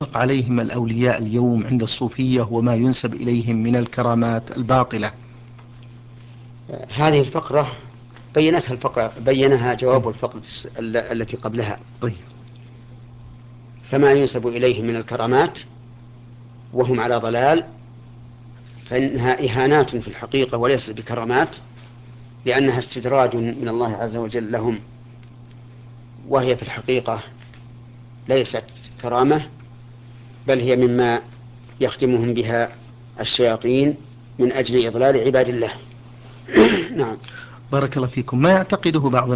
عليهم الأولياء اليوم عند الصوفية وما ينسب إليهم من الكرامات الباطلة؟ هذه الفقرة بينها طيب. جواب الفقرة التي قبلها. طيب. فما ينسب إليهم من الكرامات وهم على ضلال فإنها إهانات في الحقيقة وليست بكرامات، لأنها استدراج من الله عز وجل لهم، وهي في الحقيقة ليست كرامة، بل هي مما يخدمهم بها الشياطين من أجل إضلال عباد الله. نعم. بارك الله فيكم. ما يعتقده بعض